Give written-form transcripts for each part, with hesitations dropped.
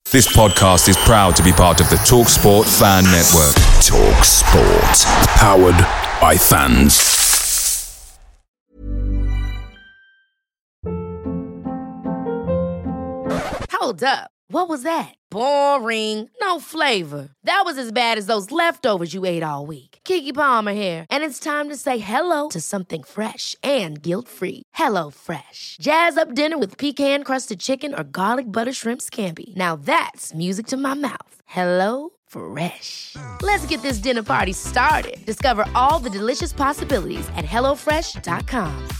This podcast is proud to be part of the TalkSport Fan Network. TalkSport. Powered by fans. Hold up. What was that? Boring. No flavor. That was as bad as those leftovers you ate all week. Keke Palmer here. And it's time to say hello to something fresh and guilt-free. Hello Fresh. Jazz up dinner with pecan-crusted chicken or garlic butter shrimp scampi. Now that's music to my mouth. Hello Fresh. Let's get this dinner party started. Discover all the delicious possibilities at hellofresh.com.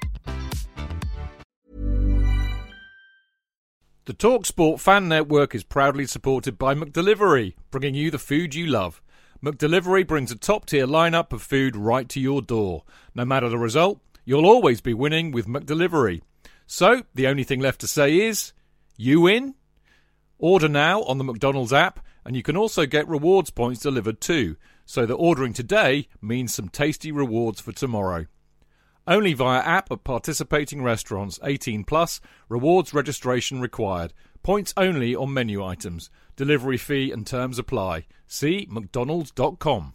The TalkSport Fan Network is proudly supported by McDelivery, bringing you the food you love. McDelivery brings a top-tier lineup of food right to your door. No matter the result, you'll always be winning with McDelivery. So, the only thing left to say is, you win? Order now on the McDonald's app, and you can also get rewards points delivered too, so that ordering today means some tasty rewards for tomorrow. Only via app at participating restaurants. 18 plus. Rewards registration required. Points only on menu items. Delivery fee and terms apply. See mcdonalds.com.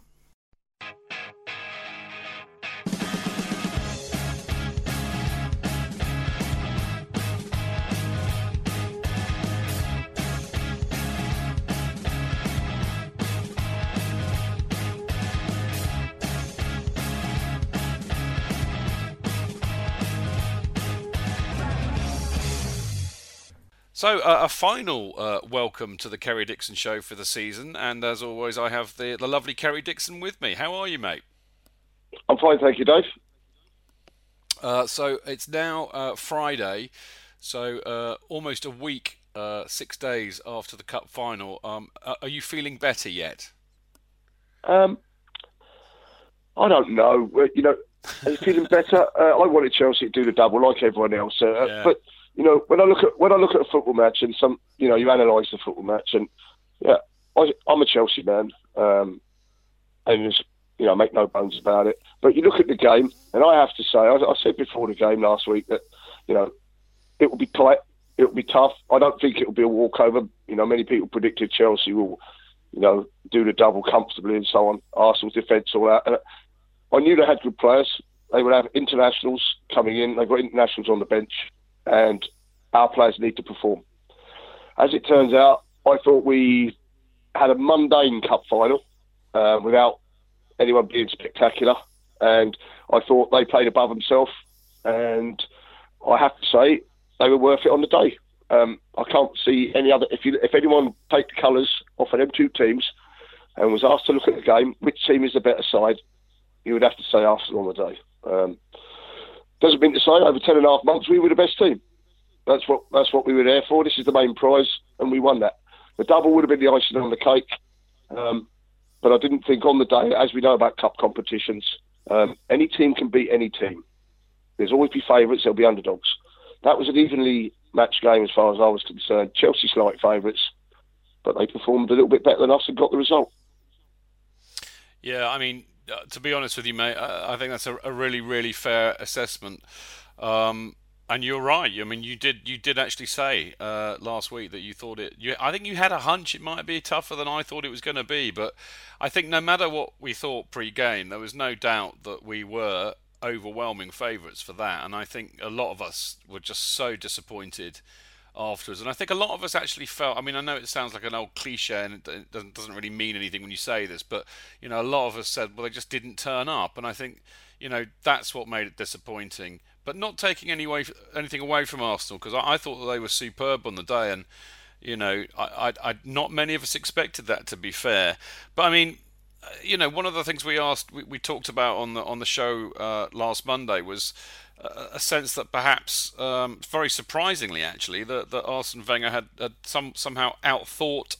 So, a final welcome to the Kerry Dixon Show for the season, and as always, I have the lovely Kerry Dixon with me. How are you, mate? I'm fine, thank you, Dave. So, it's now Friday, so almost a week, 6 days after the Cup final. Are you feeling better yet? I don't know. Are you feeling better? I wanted Chelsea to do the double like everyone else, but. When I look at a football match and you analyse the football match and I'm a Chelsea man, and make no bones about it. But you look at the game, and I have to say, I said before the game last week that it will be tight, it will be tough. I don't think it will be a walkover. Many people predicted Chelsea will, do the double comfortably and so on. Arsenal's defence all out. And I knew they had good players. They would have internationals coming in. They've got internationals on the bench. And our players need to perform. As it turns out, I thought we had a mundane cup final without anyone being spectacular, and I thought they played above themselves, and I have to say they were worth it on the day. I can't see any other. If anyone take the colours off of them two teams and was asked to look at the game, which team is the better side, you would have to say Arsenal on the day. Doesn't mean to say over 10.5 months we were the best team. That's what we were there for. This is the main prize, and we won that. The double would have been the icing on the cake, but I didn't think on the day, as we know about cup competitions, any team can beat any team. There's always be favourites, there'll be underdogs. That was an evenly matched game as far as I was concerned. Chelsea slight favourites, but they performed a little bit better than us and got the result. Yeah, I mean, to be honest with you, mate, I think that's a really, really fair assessment. And you're right. I mean, you did actually say last week that you thought I think you had a hunch it might be tougher than I thought it was going to be. But I think no matter what we thought pre-game, there was no doubt that we were overwhelming favourites for that. And I think a lot of us were just so disappointed afterwards. And I think a lot of us actually felt, I mean, I know it sounds like an old cliche and it doesn't really mean anything when you say this, but, a lot of us said, well, they just didn't turn up. And I think, that's what made it disappointing. But not taking anything away from Arsenal, because I thought that they were superb on the day. And, I not many of us expected that, to be fair. But, I mean, one of the things we talked about on the show last Monday was a sense that perhaps, very surprisingly actually, that Arsene Wenger had somehow outthought,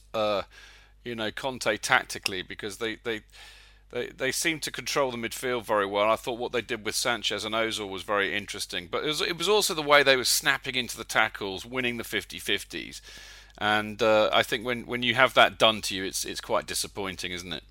Conte tactically, because they seemed to control the midfield very well. I thought what they did with Sanchez and Ozil was very interesting, but it was also the way they were snapping into the tackles, winning the 50-50s, and I think when you have that done to you, it's quite disappointing, isn't it?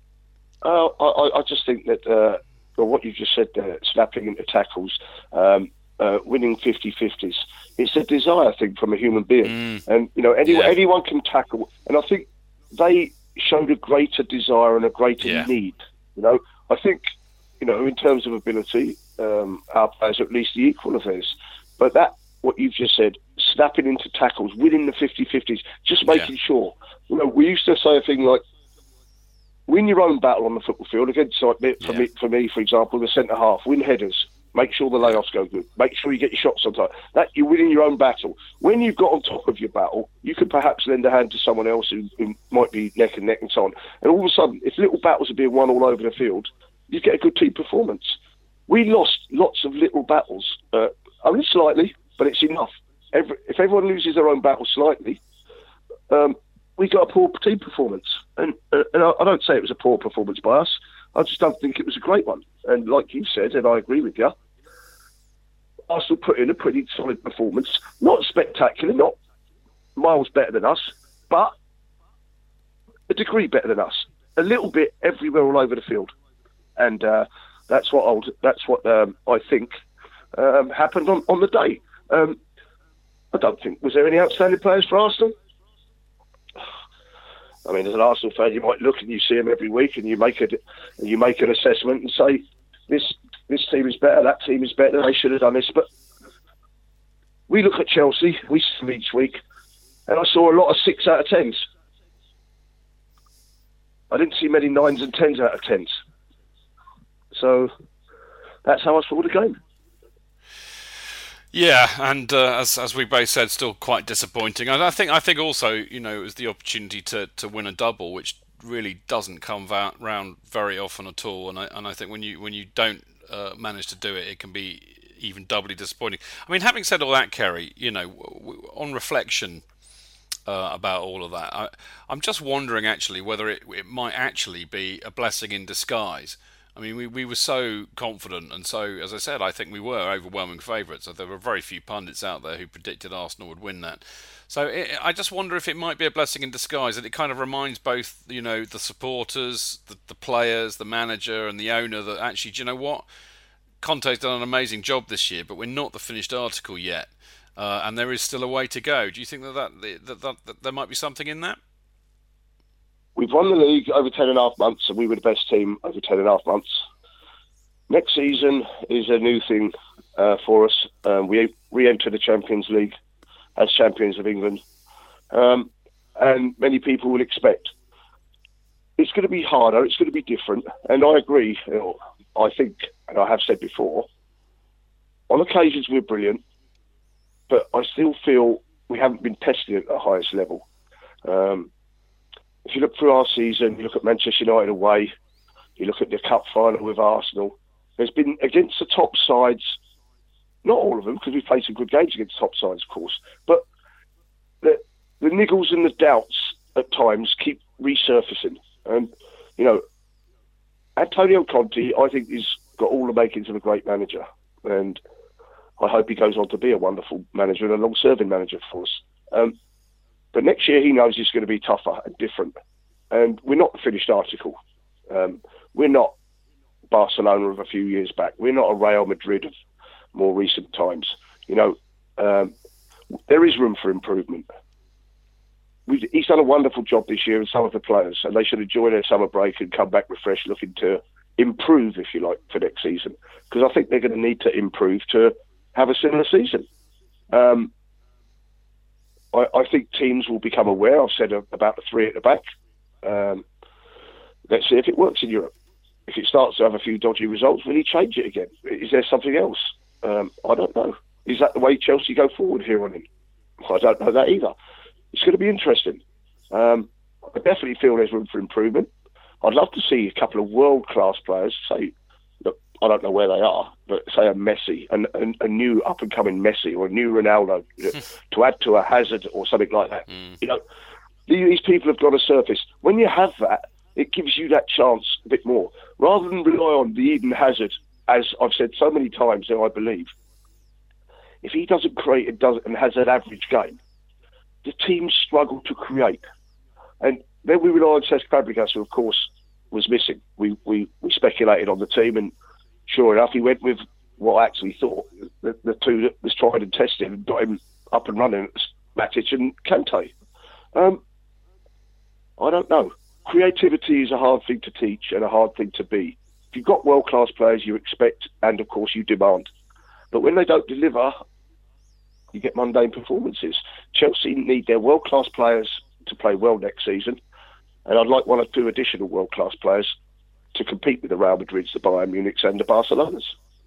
I just think that what you just said there, snapping into tackles, winning 50-50s. It's a desire thing from a human being. And, you know, anyone can tackle. And I think they showed a greater desire and a greater need. You know, I think, you know, in terms of ability, our players are at least the equal of theirs. But that, what you've just said, snapping into tackles, winning the 50-50s, just making sure. You know, we used to say a thing like, win your own battle on the football field. Against, like, for me, for example, the centre-half, win headers. Make sure the layoffs go good. Make sure you get your shots on time. That you're winning your own battle. When you've got on top of your battle, you can perhaps lend a hand to someone else who might be neck and neck and so on. And all of a sudden, if little battles are being won all over the field, you get a good team performance. We lost lots of little battles, only slightly, but it's enough. If everyone loses their own battle slightly, we got a poor team performance. And I don't say it was a poor performance by us. I just don't think it was a great one. And like you said, and I agree with you, Arsenal put in a pretty solid performance. Not spectacular, not miles better than us, but a degree better than us. A little bit everywhere all over the field. And that's what I think happened on the day. I don't think, was there any outstanding players for Arsenal? I mean, as an Arsenal fan, you might look and you see them every week, and you make an assessment and say, this team is better, that team is better, they should have done this. But we look at Chelsea, we see them each week, and I saw a lot of 6 out of 10s. I didn't see many 9s and 10s out of 10s. So that's how I saw the game. Yeah, and as we both said, still quite disappointing. And I think also, you know, it was the opportunity to win a double, which really doesn't come round very often at all. And I think when you don't manage to do it, it can be even doubly disappointing. I mean, having said all that, Kerry, you know, on reflection about all of that, I'm just wondering actually whether it might actually be a blessing in disguise. I mean, we were so confident, and so, as I said, I think we were overwhelming favourites. So there were very few pundits out there who predicted Arsenal would win that. So I just wonder if it might be a blessing in disguise, that it kind of reminds both, you know, the supporters, the players, the manager, and the owner that actually, do you know what? Conte's done an amazing job this year, but we're not the finished article yet, and there is still a way to go. Do you think that there might be something in that? We've won the league over 10.5 months, and we were the best team over 10.5 months. Next season is a new thing for us. We re-enter the Champions League as champions of England. And many people will expect it's going to be harder, it's going to be different. And I agree. You know, I think, and I have said before, on occasions we're brilliant, but I still feel we haven't been tested at the highest level. If you look through our season, you look at Manchester United away, you look at the cup final with Arsenal, there's been against the top sides, not all of them, because we've played some good games against top sides, of course, but the niggles and the doubts at times keep resurfacing. And, you know, Antonio Conte, I think, has got all the makings of a great manager. And I hope he goes on to be a wonderful manager and a long-serving manager for us. But next year he knows it's going to be tougher and different. And we're not the finished article. We're not Barcelona of a few years back. We're not a Real Madrid of more recent times. You know, there is room for improvement. He's done a wonderful job this year, and some of the players, and they should enjoy their summer break and come back refreshed, looking to improve, if you like, for next season. Because I think they're going to need to improve to have a similar season. I think teams will become aware. I've said about the 3 at the back. Let's see if it works in Europe. If it starts to have a few dodgy results, will he change it again? Is there something else? I don't know. Is that the way Chelsea go forward here on in? I don't know that either. It's going to be interesting. I definitely feel there's room for improvement. I'd love to see a couple of world-class players, say, look, I don't know where they are, but say a Messi, a new up-and-coming Messi or a new Ronaldo, to add to a Hazard or something like that. You know, these people have got to surface. When you have that, it gives you that chance a bit more. Rather than rely on the Eden Hazard, as I've said so many times now, I believe, if he doesn't create and has an average game, the teams struggle to create. And then we rely on Cesc Fabregas, who, of course, was missing. We speculated on the team, and sure enough, he went with what I actually thought. The two that was tried and tested and got him up and running, Matic and Kante. I don't know. Creativity is a hard thing to teach and a hard thing to be. If you've got world-class players, you expect and, of course, you demand. But when they don't deliver, you get mundane performances. Chelsea need their world-class players to play well next season, and I'd like one or two additional world-class players to compete with the Real Madrids, the Bayern Munichs and the Barcelonas.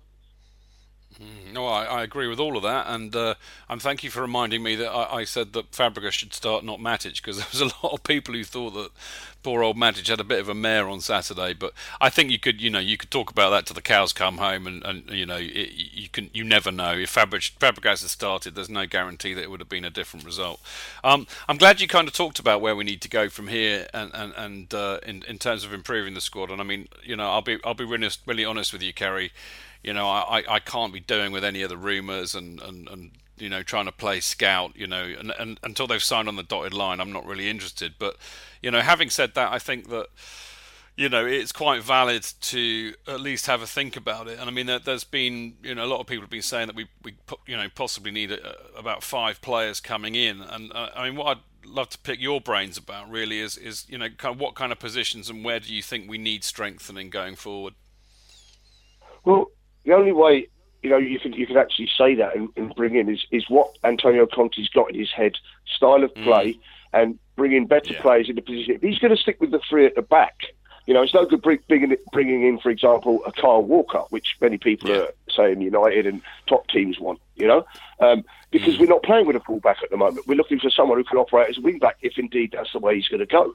No, I agree with all of that, and thank you for reminding me that I said that Fabregas should start, not Matic, because there was a lot of people who thought that poor old Matic had a bit of a mare on Saturday. But I think you could talk about that till the cows come home, and you never know. If Fabregas had started, there's no guarantee that it would have been a different result. I'm glad you kind of talked about where we need to go from here, and in terms of improving the squad. And I mean, I'll be really honest with you, Kerry. I can't be doing with any of the rumours and trying to play scout, and until they've signed on the dotted line, I'm not really interested. But, having said that, I think that, it's quite valid to at least have a think about it. And I mean, there's been, a lot of people have been saying that we possibly need about 5 players coming in. And I mean, what I'd love to pick your brains about really is kind of what kind of positions and where do you think we need strengthening going forward? Well, the only way you can actually say that and bring in is what Antonio Conte's got in his head, style of play, and bring in better players in the position. If he's going to stick with the 3 at the back, it's no good bringing in, for example, a Kyle Walker, which many people are saying United and top teams want, because we're not playing with a full-back at the moment. We're looking for someone who can operate as a wing-back if indeed that's the way he's going to go.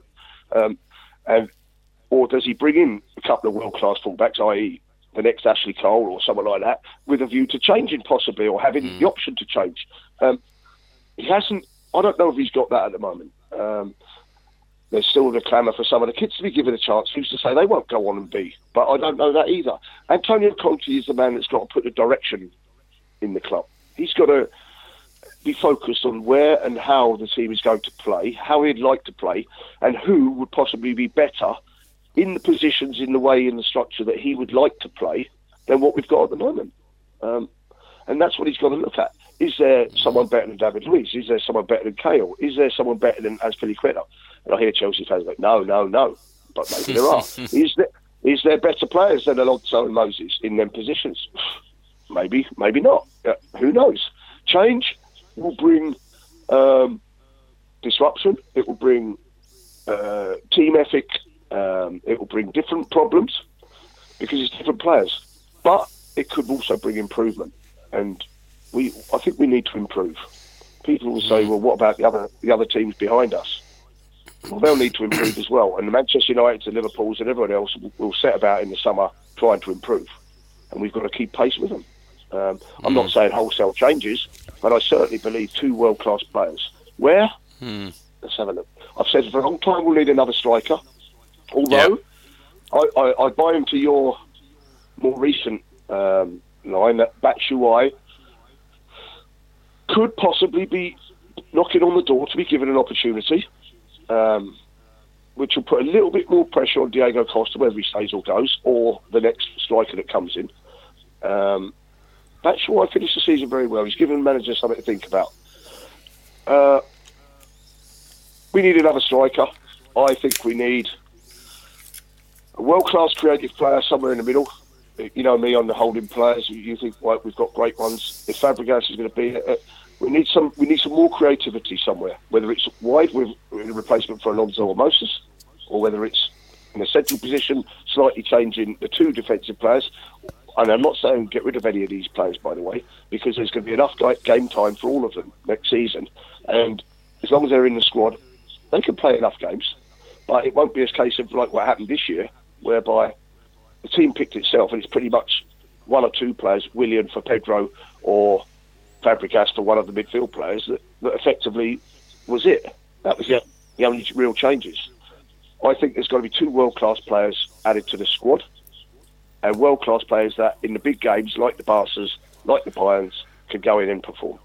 Or does he bring in a couple of world-class full-backs, i.e., the next Ashley Cole or someone like that, with a view to changing possibly or having the option to change. He hasn't. I don't know if he's got that at the moment. There's still the clamour for some of the kids to be given a chance. Who's to say they won't go on and be? But I don't know that either. Antonio Conte is the man that's got to put the direction in the club. He's got to be focused on where and how the team is going to play, how he'd like to play, and who would possibly be better in the positions, in the way, in the structure that he would like to play than what we've got at the moment. And that's what he's got to look at. Is there someone better than David Luiz? Is there someone better than Cahill? Is there someone better than Azpilicueta? And I hear Chelsea fans like, no. But maybe there are. Is there better players than Alonso and Moses in them positions? Maybe not. Who knows? Change will bring disruption. It will bring team ethic. It will bring different problems because it's different players, but it could also bring improvement. And I think we need to improve. People will say, "Well, what about the other teams behind us?" Well, they'll need to improve as well. And the Manchester United, the Liverpools, and everyone else will set about in the summer trying to improve, and we've got to keep pace with them. I'm not saying wholesale changes, but I certainly believe 2 world-class players. Where? Let's have a look. I've said for a long time we'll need another striker. Although, I buy into your more recent line that Batshuayi could possibly be knocking on the door to be given an opportunity, which will put a little bit more pressure on Diego Costa, whether he stays or goes, or the next striker that comes in. Batshuayi finished the season very well. He's given the manager something to think about. We need another striker. I think we need a world-class creative player somewhere in the middle. You know me on the holding players. You think, well, we've got great ones. If Fabregas is going to be, we need some more creativity somewhere. Whether it's wide with a replacement for Alonso or Moses, or whether it's in a central position, slightly changing the 2 defensive players. And I'm not saying get rid of any of these players, by the way, because there's going to be enough game time for all of them next season. And as long as they're in the squad, they can play enough games. But it won't be a case of like what happened this year, whereby the team picked itself and it's pretty much 1 or 2 players, Willian for Pedro or Fabregas for one of the midfield players, that effectively was it. That was the only real changes. I think there's got to be 2 world-class players added to the squad, and world-class players that in the big games, like the Barças, like the Bayerns, can go in and perform.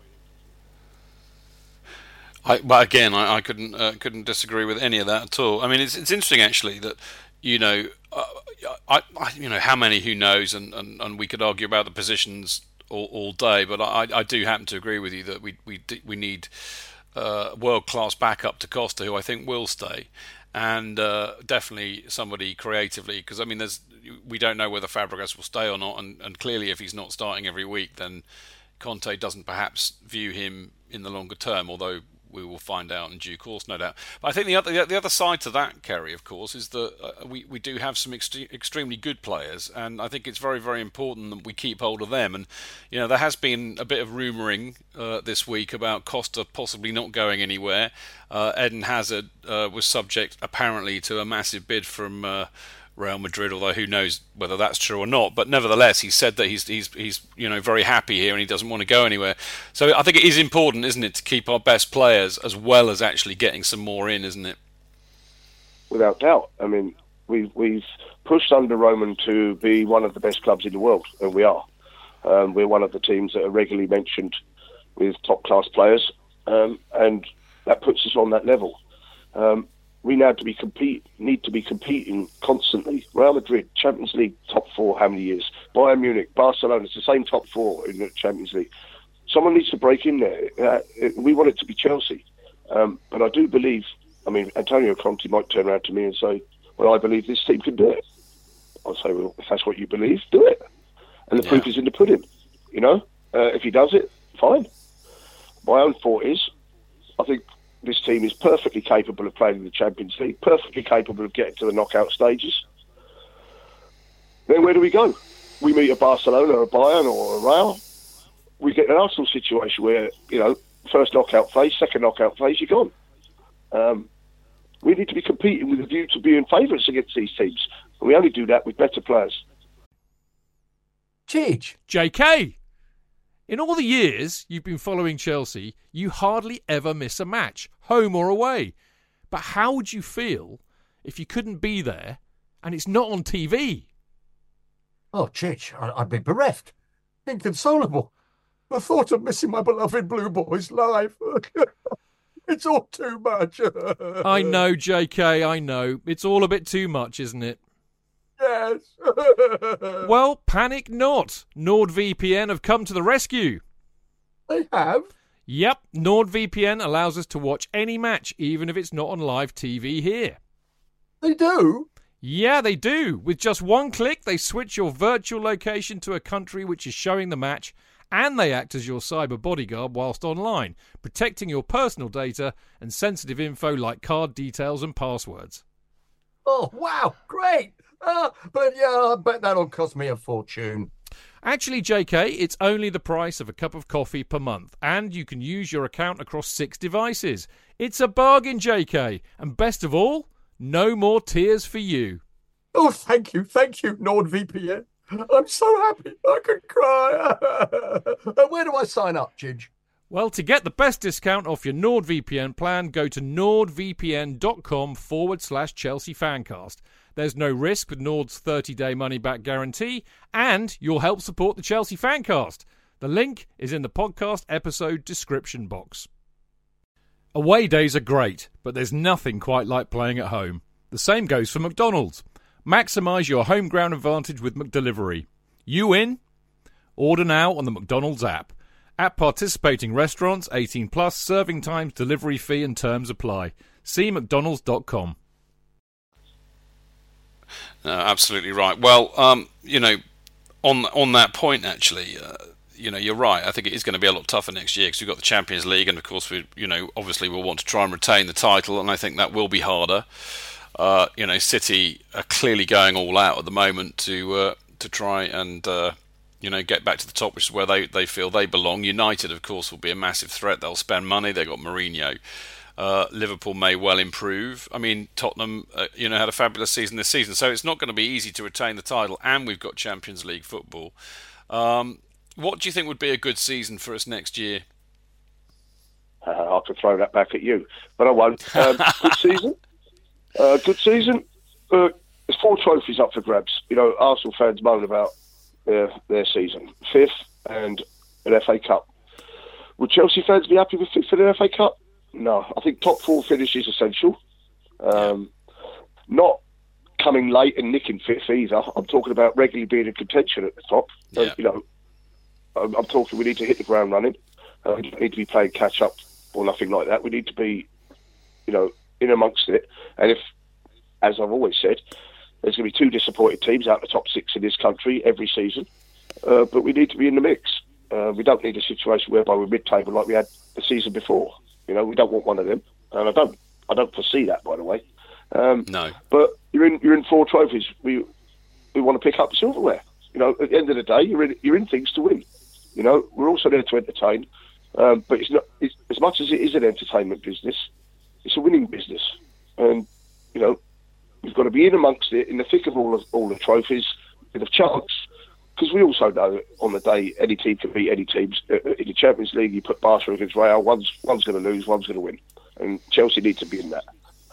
But again, I couldn't disagree with any of that at all. I mean, it's interesting actually that how many, who knows, and we could argue about the positions all day, but I do happen to agree with you that we need world-class backup to Costa, who I think will stay, and definitely somebody creatively, because we don't know whether Fabregas will stay or not, and clearly if he's not starting every week, then Conte doesn't perhaps view him in the longer term, although we will find out in due course, no doubt. But I think the other side to that, Kerry, of course, is that we do have some extremely good players, and I think it's very, very important that we keep hold of them. And there has been a bit of rumouring this week about Costa possibly not going anywhere. Eden Hazard was subject, apparently, to a massive bid from Real Madrid, although who knows whether that's true or not. But nevertheless, he said that he's very happy here and he doesn't want to go anywhere. So I think it is important, isn't it, to keep our best players as well as actually getting some more in, isn't it? Without doubt. I mean, we've pushed under Roman to be one of the best clubs in the world, and we are. We're one of the teams that are regularly mentioned with top-class players, and that puts us on that level. We now need to be competing constantly. Real Madrid, Champions League top four, how many years? Bayern Munich, Barcelona, it's the same top four in the Champions League. Someone needs to break in there. We want it to be Chelsea. But I do believe, Antonio Conte might turn around to me and say, well, I believe this team can do it. I'll say, well, if that's what you believe, do it. And the proof is in the pudding. If he does it, fine. My own thought is, I think this team is perfectly capable of playing in the Champions League, perfectly capable of getting to the knockout stages. Then where do we go? We meet a Barcelona, a Bayern, or a Real. We get an Arsenal situation where, first knockout phase, second knockout phase, you're gone. We need to be competing with a view to being favourites against these teams. And we only do that with better players. Chidge. JK. In all the years you've been following Chelsea, you hardly ever miss a match, home or away. But how would you feel if you couldn't be there and it's not on TV? Oh, Chidge, I'd be bereft. Inconsolable. The thought of missing my beloved Blue Boys live. It's all too much. I know, JK, I know. It's all a bit too much, isn't it? Yes. Well, panic not. NordVPN have come to the rescue. They have? Yep, NordVPN allows us to watch any match, even if it's not on live TV here. They do? Yeah, they do. With just one click, they switch your virtual location to a country which is showing the match, and they act as your cyber bodyguard whilst online, protecting your personal data and sensitive info like card details and passwords. Oh, wow, great. But I bet that'll cost me a fortune. Actually, JK, it's only the price of a cup of coffee per month, and you can use your account across 6 devices. It's a bargain, JK, and best of all, no more tears for you. Oh, thank you, NordVPN. I'm so happy I could cry. Where do I sign up, Chidge? Well, to get the best discount off your NordVPN plan, go to nordvpn.com/Chelsea Fancast. There's no risk with Nord's 30-day money-back guarantee, and you'll help support the Chelsea Fancast. The link is in the podcast episode description box. Away days are great, but there's nothing quite like playing at home. The same goes for McDonald's. Maximise your home ground advantage with McDelivery. You in? Order now on the McDonald's app. At participating restaurants, 18+, serving times, delivery fee and terms apply. See mcdonalds.com. Absolutely right. Well, on that point, actually, you're right. I think it is going to be a lot tougher next year because we've got the Champions League, and of course, obviously we'll want to try and retain the title, and I think that will be harder. City are clearly going all out at the moment to try and get back to the top, which is where they feel they belong. United, of course, will be a massive threat. They'll spend money. They've got Mourinho. Liverpool may well improve. I mean, Tottenham, had a fabulous season this season, so it's not going to be easy to retain the title, and we've got Champions League football. What do you think would be a good season for us next year? I could throw that back at you, but I won't. Good season. Good season. There's 4 trophies up for grabs. Arsenal fans moan about their season. 5th and an FA Cup. Would Chelsea fans be happy with 5th and an FA Cup? No. I think top 4 finish is essential. Not coming running late and nicking fifth either. I'm talking about regularly being in contention at the top. Yeah. I'm talking we need to hit the ground running. We don't need to be playing catch up or nothing like that. We need to be, in amongst it. And if, as I've always said, there's going to be 2 disappointed teams out of the top 6 in this country every season, but we need to be in the mix. We don't need a situation whereby we're mid-table like we had the season before. We don't want one of them, and I don't foresee that, by the way. No. But you're in 4 trophies. We want to pick up silverware. At the end of the day, you're in things to win. We're also there to entertain, but it's not. It's, as much as it is an entertainment business, it's a winning business, and we've got to be in amongst it, in the thick of all the trophies, with a chance. Because we also know that on the day any team can beat any teams. In the Champions League, you put Barca against Real, one's going to lose, one's going to win, and Chelsea need to be in that.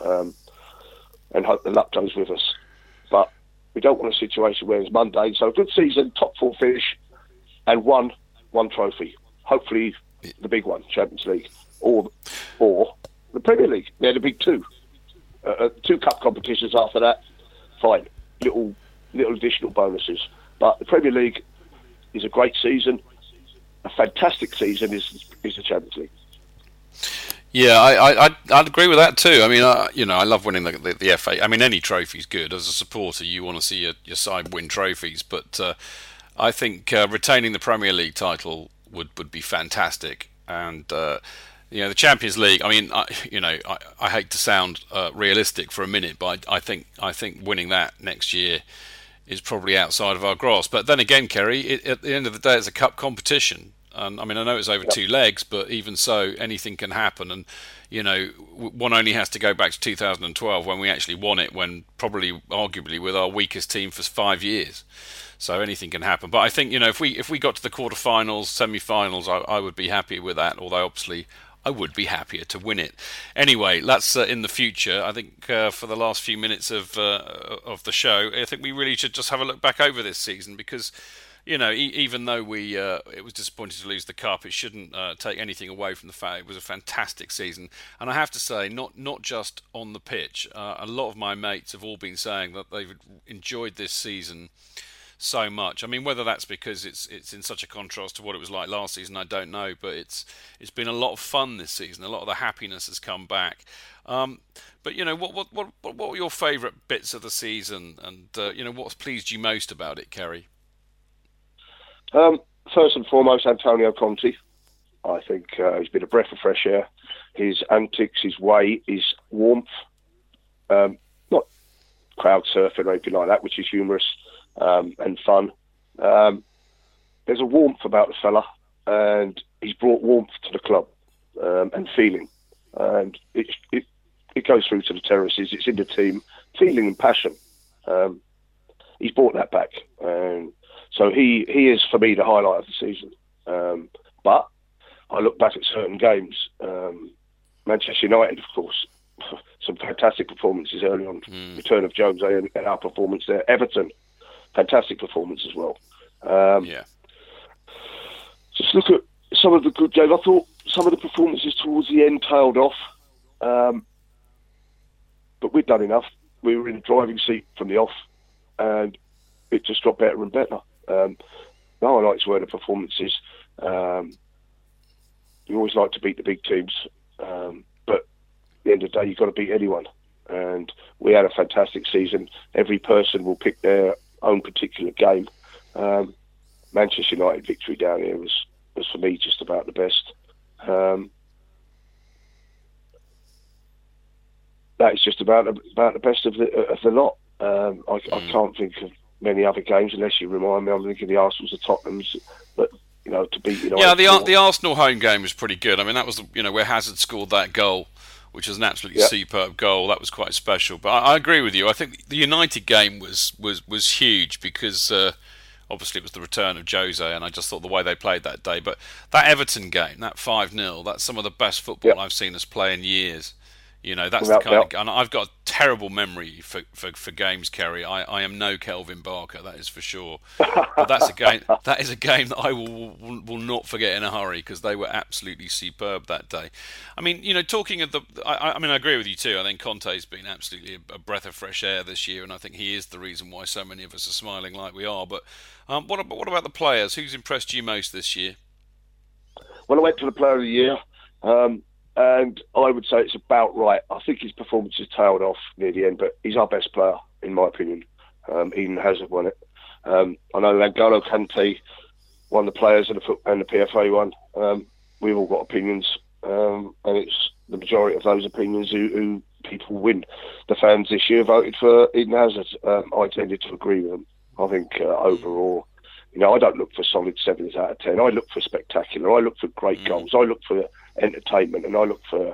And hope the luck goes with us. But we don't want a situation where it's mundane. So a good season, top 4 finish, and one trophy. Hopefully the big one, Champions League, or the Premier League. They're the big 2. 2 cup competitions after that, fine. Little additional bonuses. But the Premier League is a great season. A fantastic season is the Champions League. Yeah, I'd agree with that too. I mean, I love winning the FA. I mean, any trophy's good. As a supporter, you want to see your side win trophies. But I think retaining the Premier League title would be fantastic. And the Champions League. I mean, I hate to sound realistic for a minute, but I think winning that next year is probably outside of our grasp. But then again, Kerry, at the end of the day, it's a cup competition. And I mean, I know it's over 2 legs, but even so, anything can happen. And, one only has to go back to 2012 when we actually won it, when probably, arguably, with our weakest team for 5 years. So anything can happen. But I think, if we got to the quarterfinals, semi-finals, I would be happy with that. Although, obviously, I would be happier to win it. Anyway, that's in the future. I think for the last few minutes of the show, I think we really should just have a look back over this season because, even though it was disappointing to lose the cup, it shouldn't take anything away from the fact it was a fantastic season. And I have to say, not just on the pitch. A lot of my mates have all been saying that they've enjoyed this season so much. I mean, whether that's because it's in such a contrast to what it was like last season, I don't know. But it's been a lot of fun this season. A lot of the happiness has come back. But what were your favourite bits of the season, and what's pleased you most about it, Kerry? First and foremost, Antonio Conte. I think he's been a breath of fresh air. His antics, his way, his warmth, not crowd surfing or anything like that, which is humorous and fun. There's a warmth about the fella, and he's brought warmth to the club and feeling. And it goes through to the terraces. It's in the team, feeling and passion. He's brought that back. So he is, for me, the highlight of the season. But I look back at certain games. Manchester United, of course, some fantastic performances early on. Return of Jose and our performance there. Everton, fantastic performance as well. Just look at some of the good games. I thought some of the performances towards the end tailed off. But we'd done enough. We were in the driving seat from the off, and it just got better and better. The highlights were the performances. You always like to beat the big teams, but at the end of the day, you've got to beat anyone. And we had a fantastic season. Every person will pick their own particular game. Manchester United victory down here was for me just about the best. That is just about the best of the lot. I can't think of many other games unless you remind me. I'm thinking the Arsenals, the Tottenhams, but to beat United. Yeah, the Arsenal home game was pretty good. I mean, that was where Hazard scored that goal, which was an absolutely superb goal. That was quite special. But I agree with you. I think the United game was huge because obviously it was the return of Jose, and I just thought the way they played that day. But that Everton game, that 5-0, that's some of the best football I've seen us play in years. That's the kind of, and I've got a terrible memory for games, Kerry. I am no Kelvin Barker, that is for sure. But that's a game. That is a game that I will not forget in a hurry, because they were absolutely superb that day. I mean, talking of I agree with you too. I think Conte's been absolutely a breath of fresh air this year, and I think he is the reason why so many of us are smiling like we are. But what about the players? Who's impressed you most this year? Well, I went to the Player of the Year. And I would say it's about right. I think his performance has tailed off near the end, but he's our best player, in my opinion. Eden Hazard won it. I know N'Golo Kante won the Players and the PFA one. We've all got opinions, and it's the majority of those opinions who people win. The fans this year voted for Eden Hazard. I tended to agree with them. I think overall, I don't look for solid 7s out of 10. I look for spectacular. I look for great goals. I look for entertainment, and I look for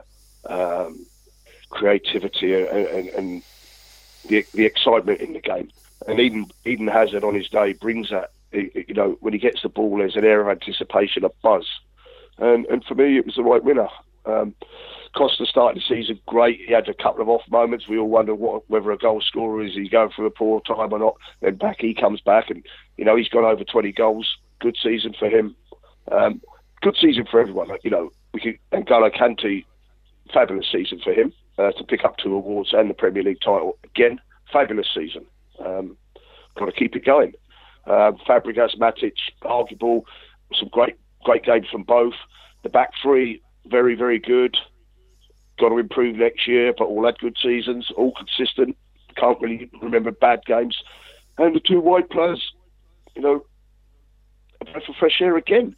creativity and the excitement in the game. And Eden Hazard on his day brings that. When he gets the ball, there's an air of anticipation, a buzz. And for me, it was the right winner. Costa started the season great. He had a couple of off moments. We all wonder whether a goal scorer is he going through a poor time or not. Then he comes back, and he's gone over 20 goals. Good season for him. Good season for everyone. N'Golo Kante, fabulous season for him to pick up 2 awards and the Premier League title again. Fabulous season. Got to keep it going. Fabregas, Matic, arguable. Some great games from both. The back three, very, very good. Got to improve next year, but all had good seasons, all consistent. Can't really remember bad games. And the 2 wide players, a breath of fresh air again.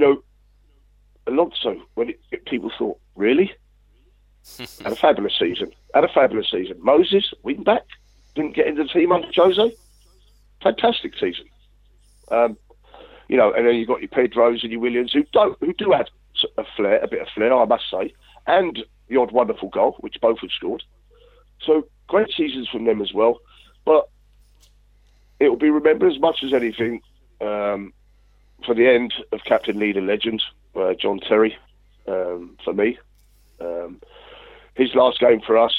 Alonso, when people thought, really? Had a fabulous season. Moses, wing back, didn't get into the team under Jose. Fantastic season. And then you've got your Pedros and your Williams who do add a bit of flair, I must say, and the odd wonderful goal, which both have scored. So great seasons from them as well. But it will be remembered as much as anything for the end of Captain Leader Legend, John Terry, for me. His last game for us,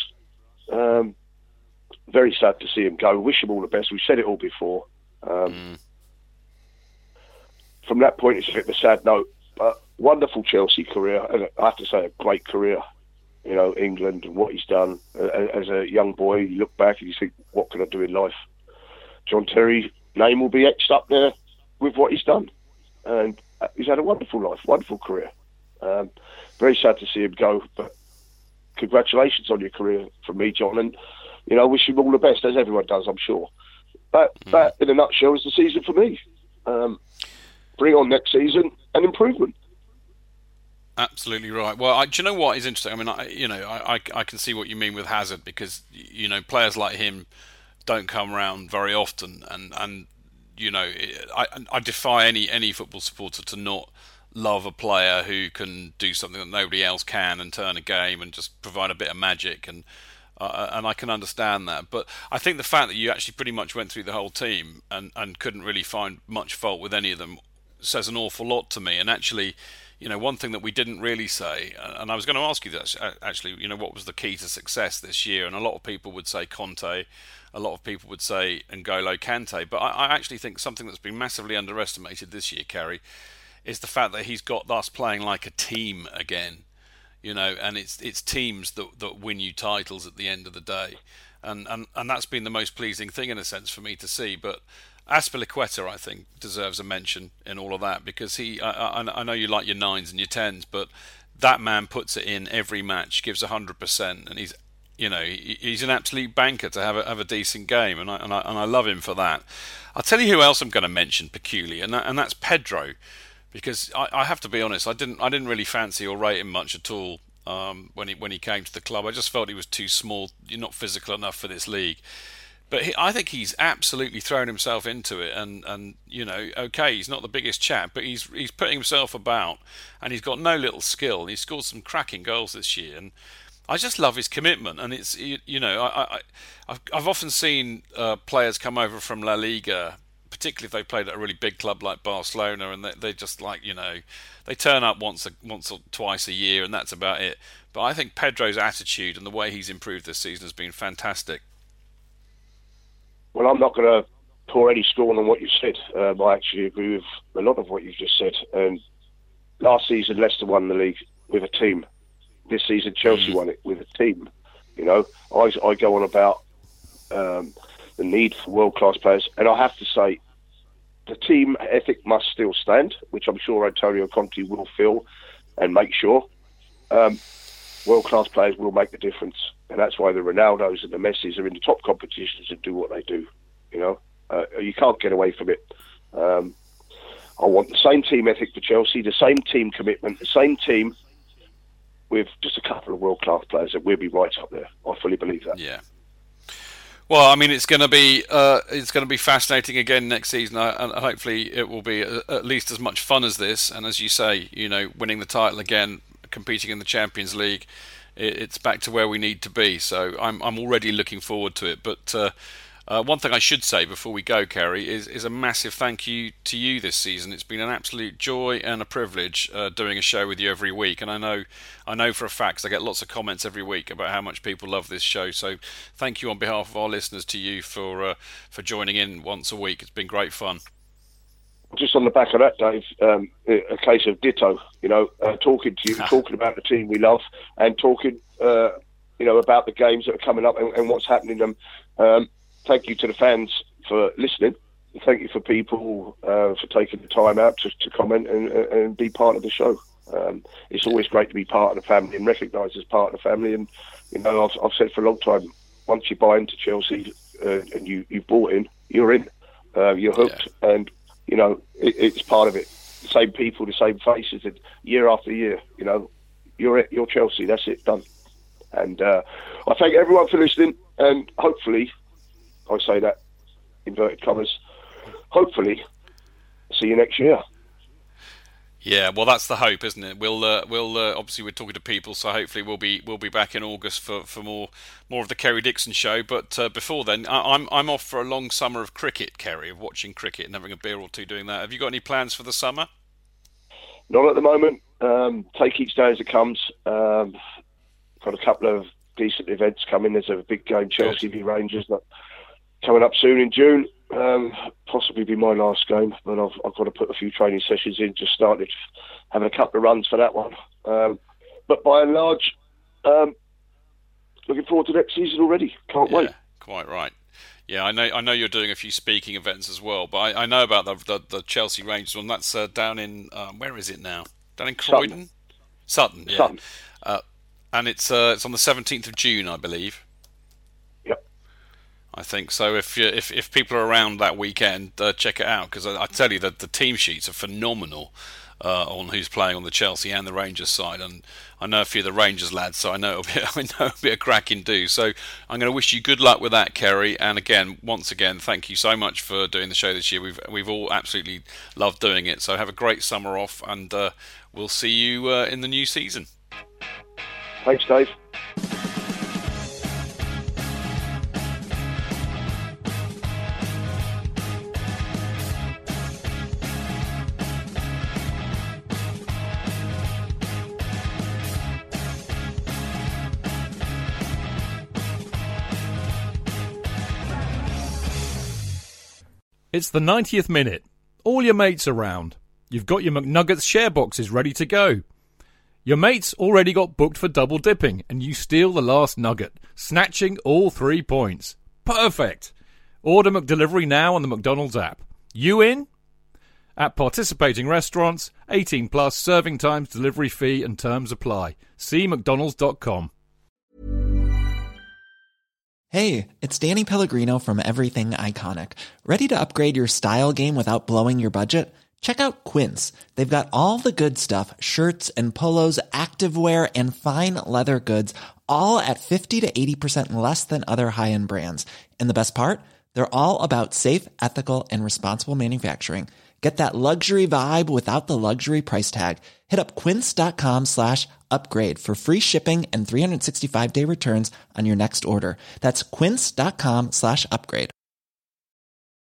very sad to see him go. Wish him all the best. We've said it all before. From that point, it's a bit of a sad note. But wonderful Chelsea career, and I have to say a great career. England and what he's done. As a young boy, you look back and you think, what can I do in life? John Terry's name will be etched up there with what he's done. And he's had a wonderful life, wonderful career. Very sad to see him go, but congratulations on your career from me, John. And, I wish you all the best, as everyone does, I'm sure. That, in a nutshell, is the season for me. Bring on next season and improvement. Absolutely right. Well, do you know what is interesting? I mean, I can see what you mean with Hazard, because players like him don't come around very often, and I defy any football supporter to not love a player who can do something that nobody else can and turn a game and just provide a bit of magic, and I can understand that. But I think the fact that you actually pretty much went through the whole team and couldn't really find much fault with any of them says an awful lot to me. And actually, one thing that we didn't really say, and I was going to ask you that actually, what was the key to success this year? And a lot of people would say Conte, a lot of people would say N'Golo Kante, but I actually think something that's been massively underestimated this year, Kerry, is the fact that he's got us playing like a team again, and it's teams that win you titles at the end of the day, and that's been the most pleasing thing in a sense for me to see. But Azpilicueta, I think, deserves a mention in all of that, because I know you like your 9s and your 10s, but that man puts it in every match, gives 100%, and he's an absolute banker to have a decent game, and I love him for that. I'll tell you who else I'm going to mention peculiarly, and that's Pedro, because I have to be honest, I didn't really fancy or rate him much at all when he came to the club. I just felt he was too small, not physical enough for this league. But I think he's absolutely thrown himself into it, and okay, he's not the biggest chap, but he's putting himself about, and he's got no little skill. He scored some cracking goals this year, and I just love his commitment. And it's I've often seen players come over from La Liga, particularly if they played at a really big club like Barcelona, and they just they turn up once or twice a year, and that's about it. But I think Pedro's attitude and the way he's improved this season has been fantastic. Well, I'm not going to pour any scorn on what you said. I actually agree with a lot of what you just said. And last season, Leicester won the league with a team. This season, Chelsea won it with a team. You know, I go on about the need for world-class players. And I have to say, the team ethic must still stand, which I'm sure Antonio Conte will feel and make sure. World-class players will make the difference. And that's why the Ronaldos and the Messis are in the top competitions and do what they do. You know, you can't get away from it. I want the same team ethic for Chelsea, the same team commitment, the same team with just a couple of world-class players, that we'll be right up there. I fully believe that. Yeah. Well, I mean, it's going to be fascinating again next season, and hopefully it will be at least as much fun as this. And as you say, you know, winning the title again, competing in the Champions League, it's back to where we need to be. So I'm already looking forward to it. But one thing I should say before we go, Kerry, is a massive thank you to you this season. It's been an absolute joy and a privilege doing a show with you every week. And I know for a fact, 'cause I get lots of comments every week about how much people love this show. So thank you on behalf of our listeners to you for joining in once a week. It's been great fun. Just on the back of that, Dave, a case of ditto, you know, talking to you, talking about the team we love, and talking, you know, about the games that are coming up and what's happening in them. Thank you to the fans for listening. Thank you for people for taking the time out to comment and be part of the show. It's always great to be part of the family and recognised as part of the family. And, you know, I've said for a long time, once you buy into Chelsea and you've bought in, you're in. You're hooked. Yeah. And, you know, it's part of it. The same people, the same faces, and year after year, you know, you're Chelsea. That's it, done. And I thank everyone for listening, and hopefully, I say that, inverted commas, hopefully, see you next year. Yeah, well, that's the hope, isn't it? We'll obviously we're talking to people, so hopefully we'll be back in August for more of the Kerry Dixon show. But before then, I'm off for a long summer of cricket, Kerry, of watching cricket and having a beer or two doing that. Have you got any plans for the summer? Not at the moment. Take each day as it comes. Got a couple of decent events coming. There's a big game, Chelsea v Rangers, coming up soon in June. Possibly be my last game, but I've got to put a few training sessions in. Just started having a couple of runs for that one. But by and large, looking forward to next season already. Can't wait. Quite right. Yeah, I know you're doing a few speaking events as well, but I know about the Chelsea Rangers one. That's down in where is it now? Down in Croydon, Sutton. Yeah. Sutton. And it's on the 17th of June, I believe. Yep. I think so. If people are around that weekend, check it out, because I tell you that the team sheets are phenomenal on who's playing on the Chelsea and the Rangers side, and I know a few of the Rangers lads, so I know it'll be a cracking do. So I'm going to wish you good luck with that, Kerry. And once again, thank you so much for doing the show this year. We've all absolutely loved doing it. So have a great summer off, and we'll see you in the new season. Thanks, Dave. It's the 90th minute. All your mates around. You've got your McNuggets share boxes ready to go. Your mates already got booked for double dipping, and you steal the last nugget, snatching all 3 points. Perfect! Order McDelivery now on the McDonald's app. You in? At participating restaurants, 18 plus, serving times, delivery fee and terms apply. See mcdonalds.com. Hey, it's Danny Pellegrino from Everything Iconic. Ready to upgrade your style game without blowing your budget? Check out Quince. They've got all the good stuff, shirts and polos, activewear, and fine leather goods, all at 50 to 80% less than other high-end brands. And the best part? They're all about safe, ethical, and responsible manufacturing. Get that luxury vibe without the luxury price tag. Hit up quince.com/upgrade for free shipping and 365-day returns on your next order. That's quince.com/upgrade.